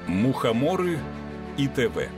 Мухоморы и ТВ.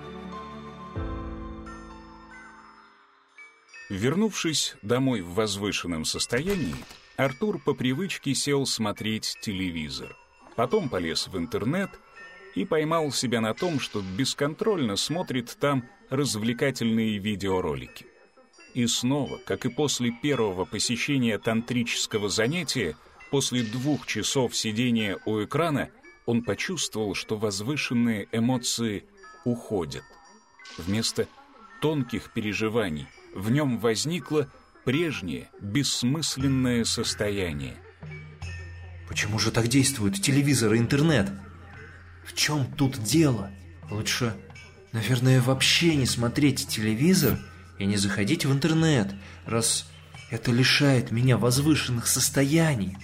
Вернувшись домой в возвышенном состоянии, Артур по привычке сел смотреть телевизор. Потом полез в интернет и поймал себя на том, что бесконтрольно смотрит там развлекательные видеоролики. И снова, как и после первого посещения тантрического занятия, после 2 часов сидения у экрана, он почувствовал, что возвышенные эмоции уходят. Вместо тонких переживаний в нем возникло прежнее, бессмысленное состояние. Почему же так действуют телевизор и интернет? В чем тут дело? Лучше, наверное, вообще не смотреть телевизор и не заходить в интернет, раз это лишает меня возвышенных состояний.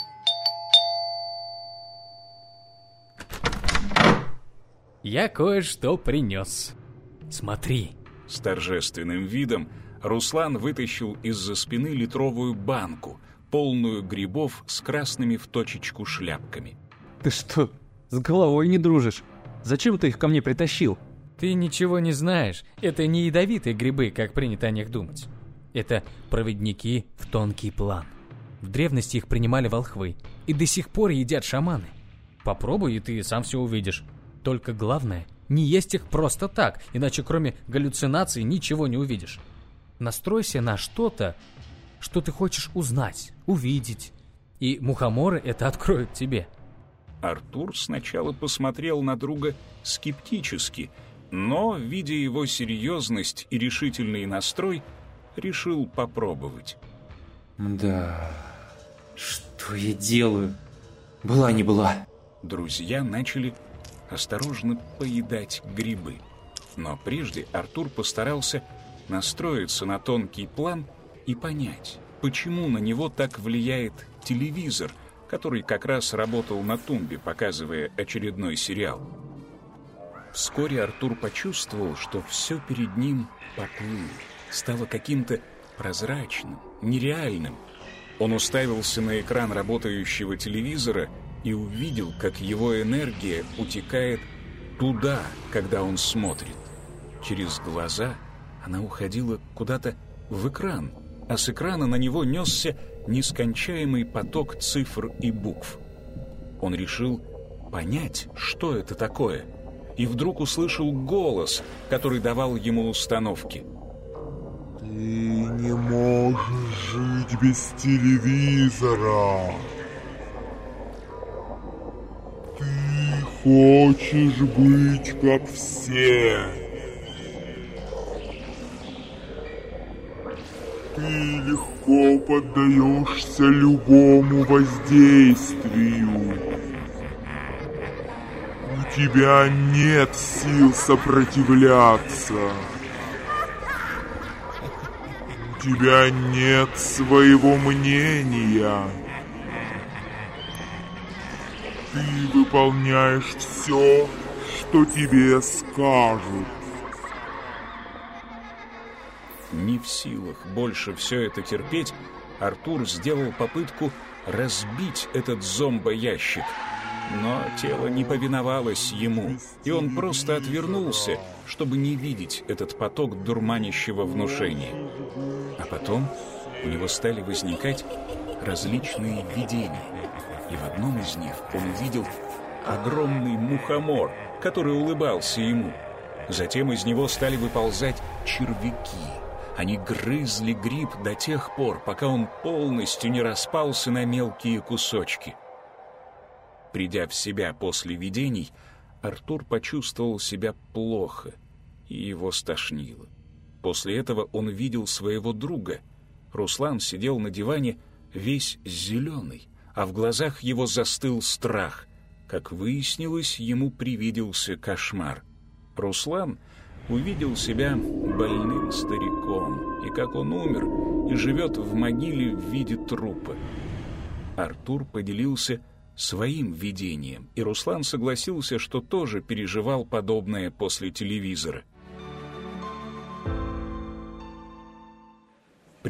Я кое-что принес. Смотри. С торжественным видом Руслан вытащил из-за спины литровую банку, полную грибов с красными в точечку шляпками. Ты что, с головой не дружишь? Зачем ты их ко мне притащил? Ты ничего не знаешь. Это не ядовитые грибы, как принято о них думать. Это проводники в тонкий план. В древности их принимали волхвы, и до сих пор едят шаманы. Попробуй, и ты сам все увидишь. Только главное, не есть их просто так, иначе кроме галлюцинаций ничего не увидишь. Настройся на что-то, что ты хочешь узнать, увидеть, и мухоморы это откроют тебе. Артур сначала посмотрел на друга скептически, но, видя его серьезность и решительный настрой, решил попробовать. Да, что я делаю? Была не была. Друзья начали осторожно поедать грибы. Но прежде Артур постарался настроиться на тонкий план и понять, почему на него так влияет телевизор, который как раз работал на тумбе, показывая очередной сериал. Вскоре Артур почувствовал, что все перед ним поплыло, стало каким-то прозрачным, нереальным. Он уставился на экран работающего телевизора и увидел, как его энергия утекает туда, когда он смотрит. Через глаза она уходила куда-то в экран, а с экрана на него несся нескончаемый поток цифр и букв. Он решил понять, что это такое, и вдруг услышал голос, который давал ему установки. Ты не можешь жить без телевизора. Ты хочешь быть как все. Ты легко поддаешься любому воздействию. У тебя нет сил сопротивляться. У тебя нет своего мнения. Ты выполняешь все, что тебе скажут. Не в силах больше все это терпеть, Артур сделал попытку разбить этот зомбоящик. Но тело не повиновалось ему, и он просто отвернулся, чтобы не видеть этот поток дурманящего внушения. А потом у него стали возникать различные видения. И в одном из них он увидел огромный мухомор, который улыбался ему. Затем из него стали выползать червяки. Они грызли гриб до тех пор, пока он полностью не распался на мелкие кусочки. Придя в себя после видений, Артур почувствовал себя плохо, и его стошнило. После этого он видел своего друга. Руслан сидел на диване весь зеленый, а в глазах его застыл страх. Как выяснилось, ему привиделся кошмар. Руслан увидел себя больным стариком, и как он умер, и живет в могиле в виде трупа. Артур поделился своим видением, и Руслан согласился, что тоже переживал подобное после телевизора.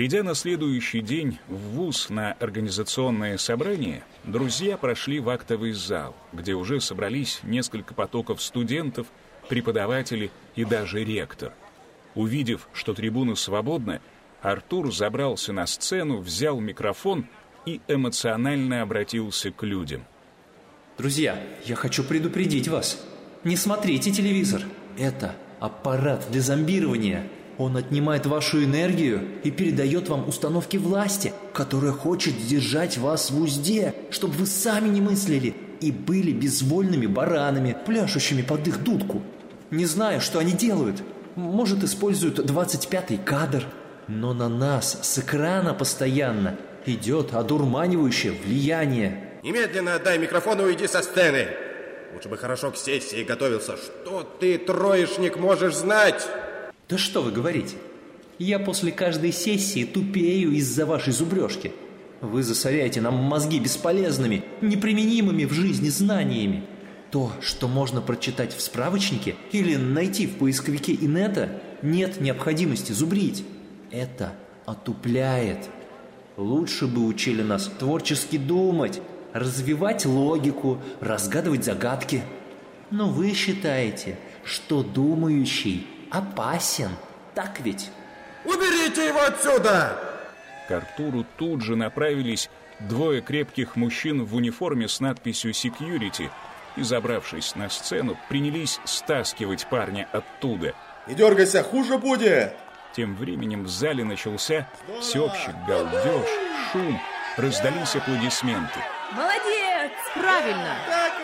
Придя на следующий день в вуз на организационное собрание, друзья прошли в актовый зал, где уже собрались несколько потоков студентов, преподаватели и даже ректор. Увидев, что трибуна свободна, Артур забрался на сцену, взял микрофон и эмоционально обратился к людям. Друзья, я хочу предупредить вас. Не смотрите телевизор. Это аппарат для зомбирования. Он отнимает вашу энергию и передает вам установки власти, которая хочет держать вас в узде, чтобы вы сами не мыслили и были безвольными баранами, пляшущими под их дудку. Не знаю, что они делают. Может, используют 25-й кадр. Но на нас с экрана постоянно идет одурманивающее влияние. Немедленно отдай микрофон и уйди со сцены. Лучше бы хорошо к сессии готовился. Что ты, троечник, можешь знать? Да что вы говорите? Я после каждой сессии тупею из-за вашей зубрежки. Вы засоряете нам мозги бесполезными, неприменимыми в жизни знаниями. То, что можно прочитать в справочнике или найти в поисковике инета, нет необходимости зубрить. Это отупляет. Лучше бы учили нас творчески думать, развивать логику, разгадывать загадки. Но вы считаете, что думающий опасен, так ведь? Уберите его отсюда! К Артуру тут же направились двое крепких мужчин в униформе с надписью «Security» и, забравшись на сцену, принялись стаскивать парня оттуда. Не дергайся, хуже будет! Тем временем в зале начался всеобщий галдеж, шум, раздались аплодисменты. Молодец! Правильно!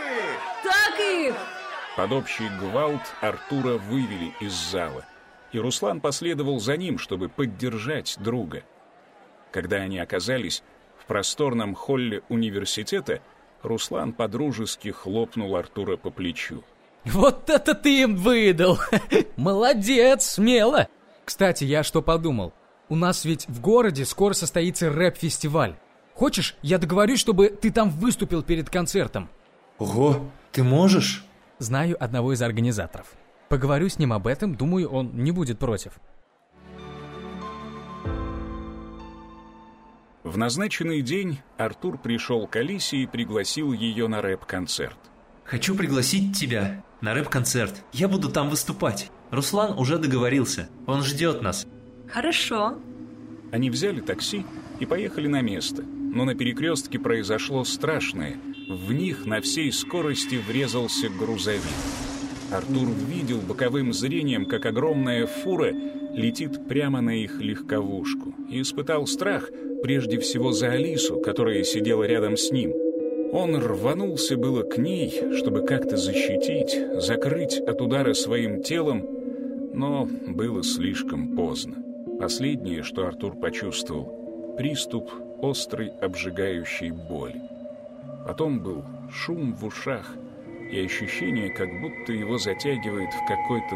Так их! Под общий гвалт Артура вывели из зала, и Руслан последовал за ним, чтобы поддержать друга. Когда они оказались в просторном холле университета, Руслан подружески хлопнул Артура по плечу. Вот это ты им выдал! Молодец, смело! Кстати, я что подумал? У нас ведь в городе скоро состоится рэп-фестиваль. Хочешь, я договорюсь, чтобы ты там выступил перед концертом? Ого, ты можешь? Знаю одного из организаторов. Поговорю с ним об этом, думаю, он не будет против. В назначенный день Артур пришел к Алисе и пригласил ее на рэп-концерт. Хочу пригласить тебя на рэп-концерт. Я буду там выступать. Руслан уже договорился. Он ждет нас. Хорошо. Они взяли такси и поехали на место. Но на перекрестке произошло страшное. В них на всей скорости врезался грузовик. Артур видел боковым зрением, как огромная фура летит прямо на их легковушку, и испытал страх прежде всего за Алису, которая сидела рядом с ним. Он рванулся было к ней, чтобы как-то защитить, закрыть от удара своим телом, но было слишком поздно. Последнее, что Артур почувствовал — приступ острой обжигающей боли. Потом был шум в ушах и ощущение, как будто его затягивает в какой-то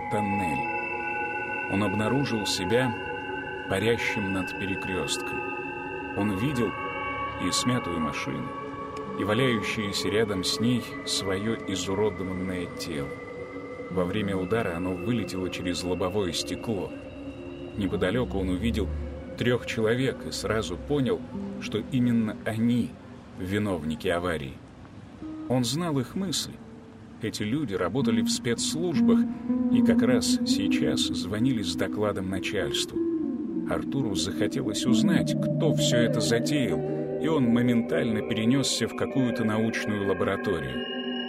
тоннель. Он обнаружил себя парящим над перекрестком. Он видел и смятую машину, и валяющееся рядом с ней свое изуродованное тело. Во время удара оно вылетело через лобовое стекло. Неподалеку он увидел 3 человек и сразу понял, что именно они виновники аварии. Он знал их мысли. Эти люди работали в спецслужбах и как раз сейчас звонили с докладом начальству. Артуру захотелось узнать, кто все это затеял, и он моментально перенесся в какую-то научную лабораторию.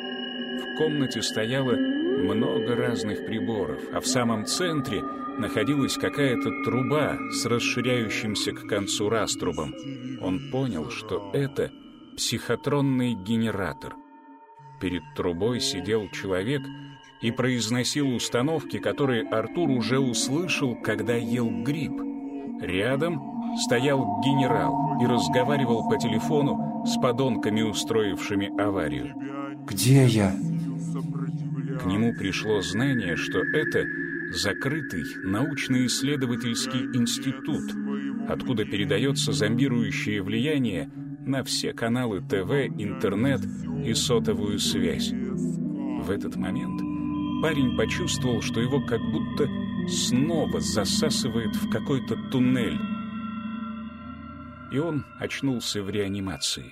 В комнате стояло много разных приборов, а в самом центре находилась какая-то труба с расширяющимся к концу раструбом. Он понял, что это психотронный генератор. Перед трубой сидел человек и произносил установки, которые Артур уже услышал, когда ел гриб. Рядом стоял генерал и разговаривал по телефону с подонками, устроившими аварию. Где я? К нему пришло знание, что это закрытый научно-исследовательский институт, откуда передается зомбирующее влияние на все каналы ТВ, интернет и сотовую связь. В этот момент парень почувствовал, что его как будто снова засасывает в какой-то туннель. и он очнулся в реанимации.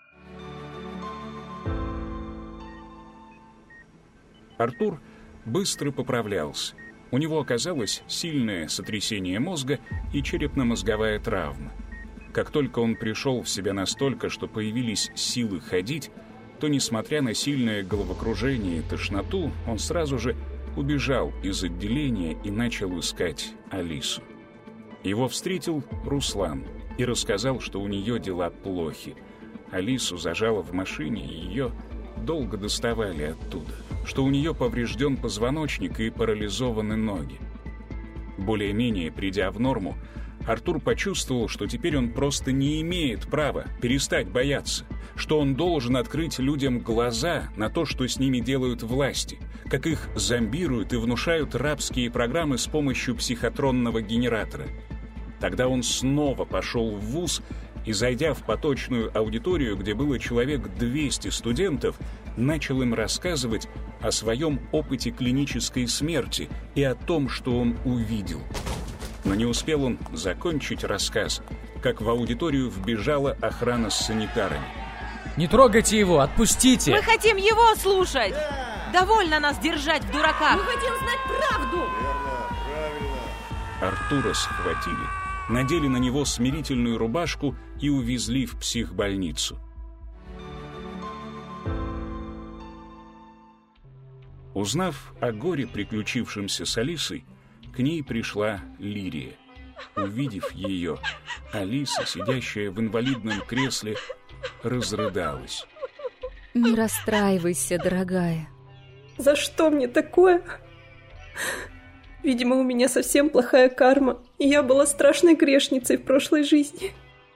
Артур быстро поправлялся. У него оказалось сильное сотрясение мозга и черепно-мозговая травма. Как только он пришел в себя настолько, что появились силы ходить, то, несмотря на сильное головокружение и тошноту, он сразу же убежал из отделения и начал искать Алису. Его встретил Руслан и рассказал, что у нее дела плохи. Алису зажало в машине, и ее долго доставали оттуда, что у нее поврежден позвоночник и парализованы ноги. Более-менее придя в норму, Артур почувствовал, что теперь он просто не имеет права перестать бояться, что он должен открыть людям глаза на то, что с ними делают власти, как их зомбируют и внушают рабские программы с помощью психотронного генератора. Тогда он снова пошел в вуз и, зайдя в поточную аудиторию, где было человек 200 студентов, начал им рассказывать о своем опыте клинической смерти и о том, что он увидел. Но не успел он закончить рассказ, как в аудиторию вбежала охрана с санитарами. Не трогайте его, отпустите! Мы хотим его слушать! Довольно нас держать в дураках! Мы хотим знать правду! Артура схватили, надели на него смирительную рубашку и увезли в психбольницу. Узнав о горе, приключившемся с Алисой, к ней пришла Лирия. Увидев ее, Алиса, сидящая в инвалидном кресле, разрыдалась. Не расстраивайся, дорогая. За что мне такое? Видимо, у меня совсем плохая карма, и я была страшной грешницей в прошлой жизни.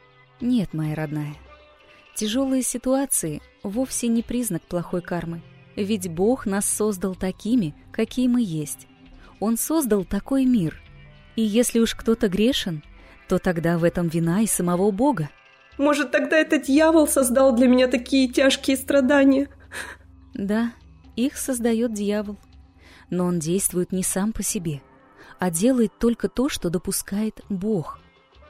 Нет, моя родная. Тяжелые ситуации вовсе не признак плохой кармы. Ведь Бог нас создал такими, какие мы есть. Он создал такой мир. И если уж кто-то грешен, то тогда в этом вина и самого Бога. Может, тогда это дьявол создал для меня такие тяжкие страдания? Да, их создает дьявол. Но он действует не сам по себе, а делает только то, что допускает Бог.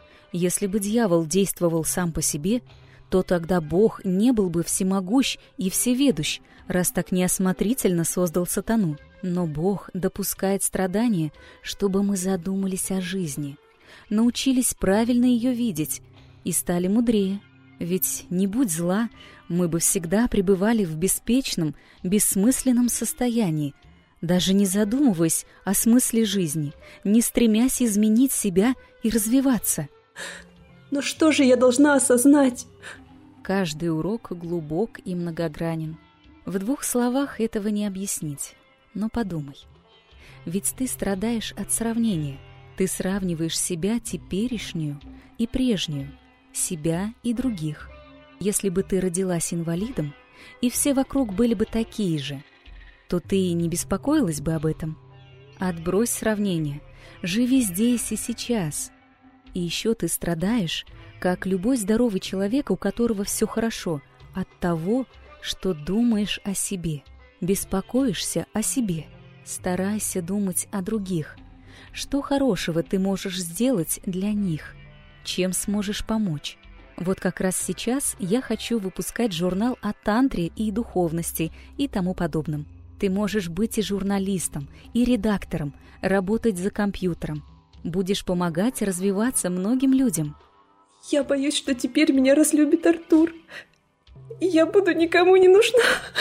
Если бы дьявол действовал сам по себе, то тогда Бог не был бы всемогущ и всеведущ, раз так неосмотрительно создал сатану. Но Бог допускает страдания, чтобы мы задумались о жизни, научились правильно ее видеть и стали мудрее. Ведь не будь зла, мы бы всегда пребывали в беспечном, бессмысленном состоянии, даже не задумываясь о смысле жизни, не стремясь изменить себя и развиваться. Но что же я должна осознать? Каждый урок глубок и многогранен. В 2 словах этого не объяснить. Но подумай. Ведь ты страдаешь от сравнения. Ты сравниваешь себя теперешнюю и прежнюю, себя и других. Если бы ты родилась инвалидом, и все вокруг были бы такие же, то ты и не беспокоилась бы об этом. Отбрось сравнение. Живи здесь и сейчас. И еще ты страдаешь, как любой здоровый человек, у которого все хорошо, от того, что думаешь о себе. Беспокоишься о себе. Старайся думать о других. Что хорошего ты можешь сделать для них? Чем сможешь помочь? Вот как раз сейчас я хочу выпускать журнал о тантре и духовности и тому подобном. Ты можешь быть и журналистом, и редактором, работать за компьютером. Будешь помогать развиваться многим людям. Я боюсь, что теперь меня разлюбит Артур. И я буду никому не нужна.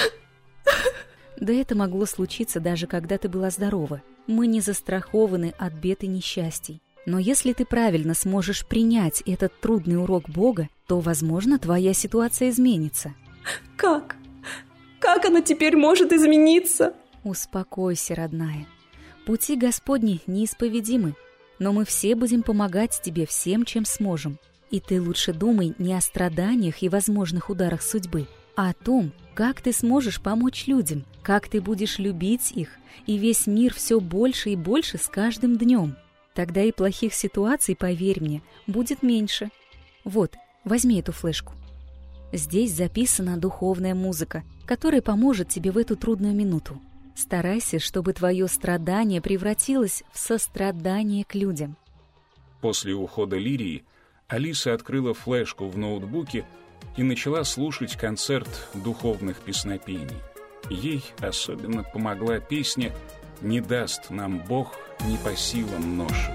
Да это могло случиться даже когда ты была здорова. Мы не застрахованы от бед и несчастий. Но если ты правильно сможешь принять этот трудный урок Бога, то, возможно, твоя ситуация изменится. Как? Как она теперь может измениться? Успокойся, родная. Пути Господни неисповедимы, но мы все будем помогать тебе всем, чем сможем. И ты лучше думай не о страданиях и возможных ударах судьбы, а о том, как ты сможешь помочь людям, как ты будешь любить их, и весь мир все больше и больше с каждым днем. Тогда и плохих ситуаций, поверь мне, будет меньше. Вот, возьми эту флешку. Здесь записана духовная музыка, которая поможет тебе в эту трудную минуту. Старайся, чтобы твое страдание превратилось в сострадание к людям. После ухода Лирии Алиса открыла флешку в ноутбуке и начала слушать концерт духовных песнопений. Ей особенно помогла песня «Не даст нам Бог не по силам ноши».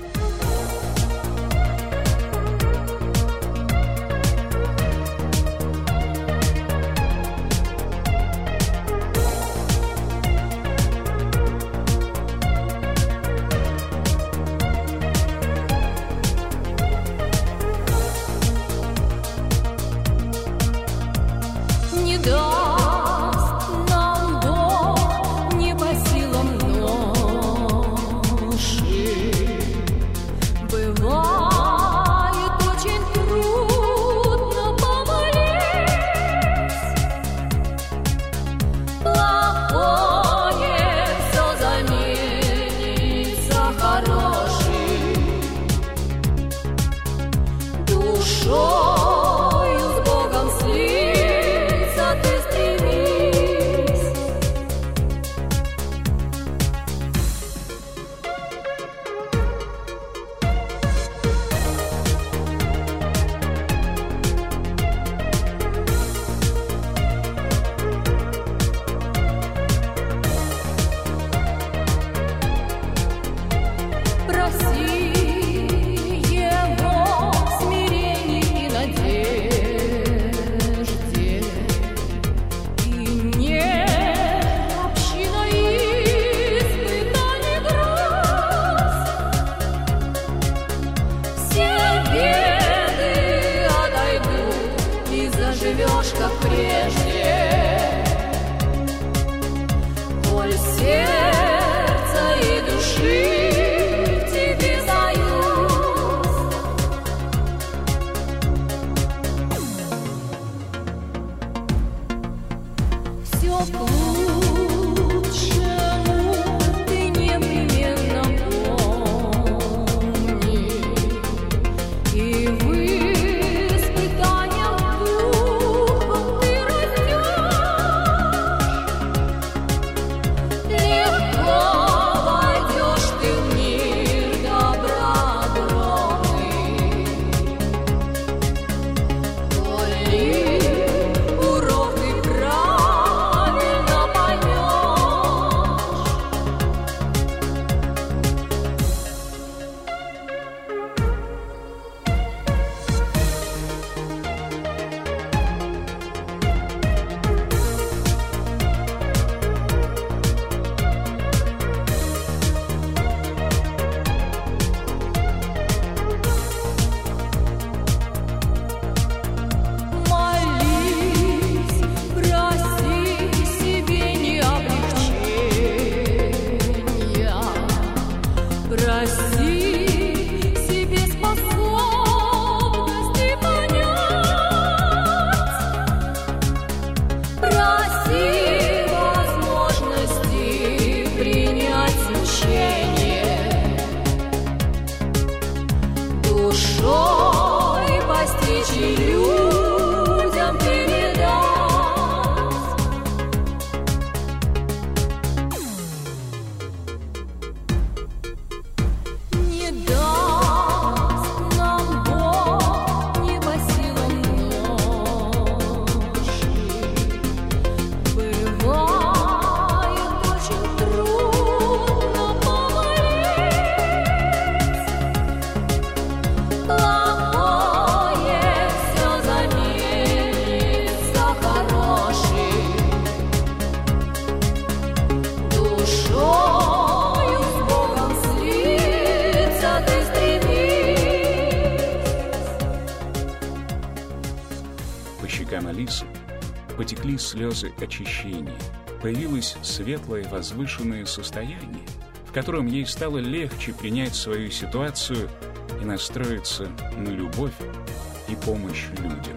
Алисы потекли слезы очищения. Появилось светлое возвышенное состояние, в котором ей стало легче принять свою ситуацию и настроиться на любовь и помощь людям.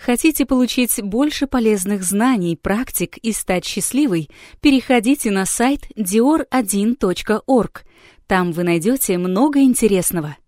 Хотите получить больше полезных знаний, практик и стать счастливой? Переходите на сайт dior1.org. Там вы найдете много интересного.